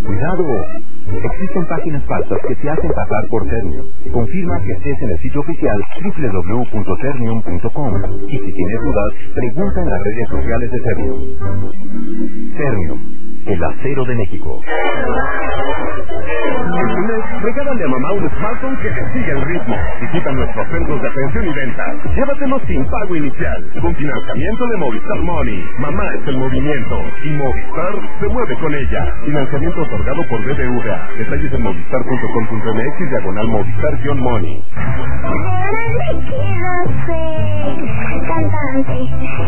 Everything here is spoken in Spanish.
¡Cuidado! Existen páginas falsas que te hacen pasar por Ternium. Confirma que estés en el sitio oficial www.ternium.com. Y si tienes dudas, pregunta en las redes sociales de Ternium. Ternium, el acero de México. Este mes, regálale a mamá un smartphone que te siga el ritmo. Visita nuestros centros de atención y venta. Llévatelo sin pago inicial, con financiamiento de Movistar Money. Mamá es el movimiento y Movistar se mueve con ella. Financiamiento otorgado por BBVA. Detalles en movistar.com.mx/Movistar-Money. Cantante.